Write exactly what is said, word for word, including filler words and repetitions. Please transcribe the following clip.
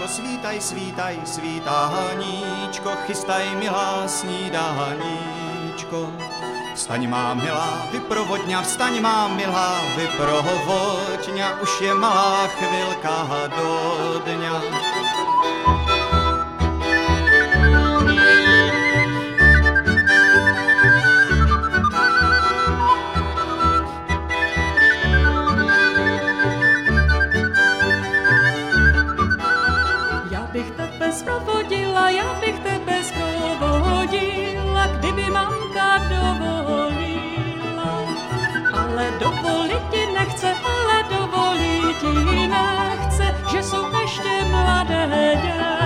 svítaj, svítaj, svítáníčko, chystaj, milá, snídáníčko. Vstaň, má milá, vyprovodňa, vstaň, má milá, vyprovodňa, už je malá chvilka do dňa. Sprovodila, já bych tebe sprovodila, kdyby mamka dovolila. Ale dovolit ti nechce, ale dovolit ti nechce, že jsou ještě mladé děti.